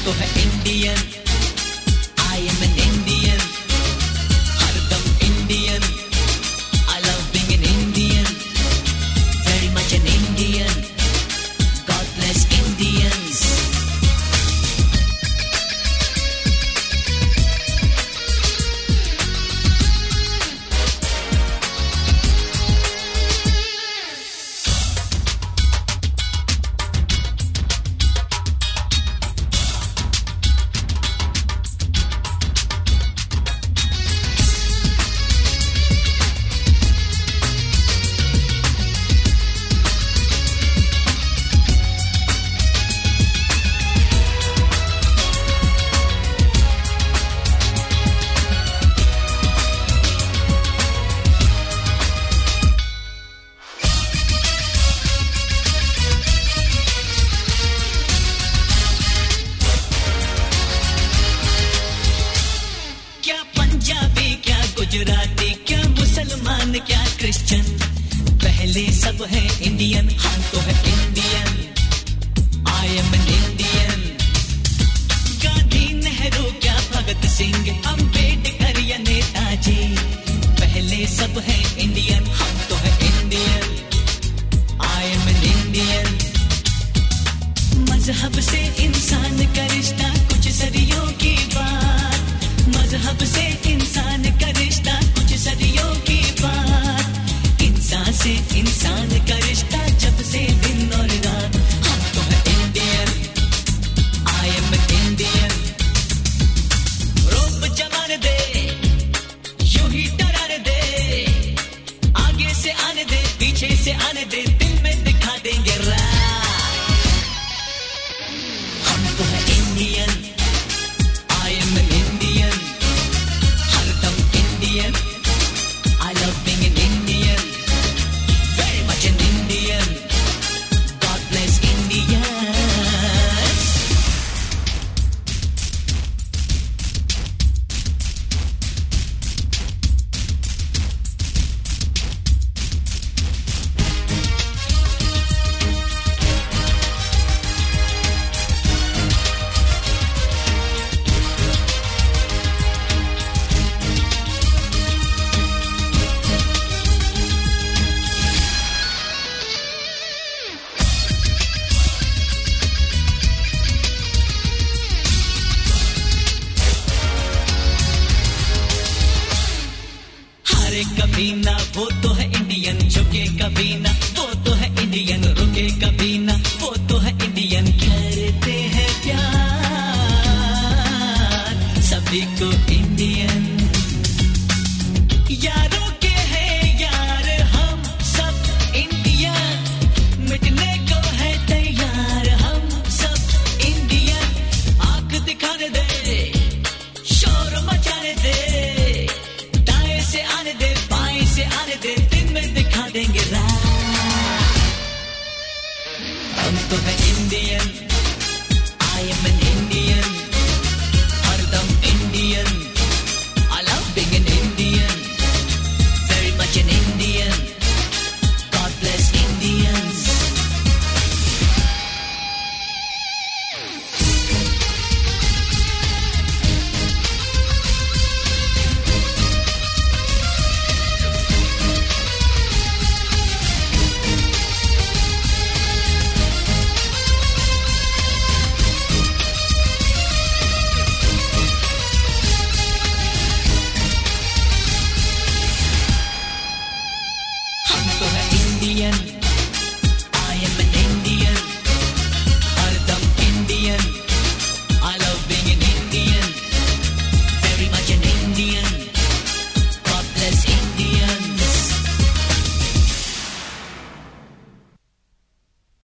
तो है Indian, I am an Indian, हरदम Indian, I love being an Indian, very much an Indian, God bless Indians. Gujarati क्या मुसलमान क्या क्रिश्चियन, पहले सब है इंडियन, हाँ तो है Indian, I am an Indian. Gandhi Nehru क्या भगत सिंह अम्बेडकर या नेताजी, पहले सब है इंडियन, हाँ तो है Indian, I am an Indian. मजहब से इंसान का रिश्ता कुछ सदियों की बात, मजहब से इंसान का रिश्ता कुछ सदियों की बात, इंसान से इंसान का रिश्ता जब से दिन और रात, हम तो है इंडियन, आई एम इंडियन। रोप जमाने दे, यूं ही डराने दे, आगे से आने दे, पीछे से आने दे, दिल में दिखा देंगे रात, हम तो है Indian, I am Indian, I love being an Indian, very much an Indian, God bless Indians. कभी ना वो तो है इंडियन, झुके कभी ना वो तो है इंडियन, रुके कभी ना वो तो है इंडियन, करते हैं प्यार सभी को इंडियन, यारों के हैं यार हम सब इंडियन, मिटने को है तैयार हम सब इंडियन, आंख दिखाने दे, शोर मचाने दे, से आने दे, बाएं से आने दे, दिन में दिखा देंगे रात, हम तो है इंडियन।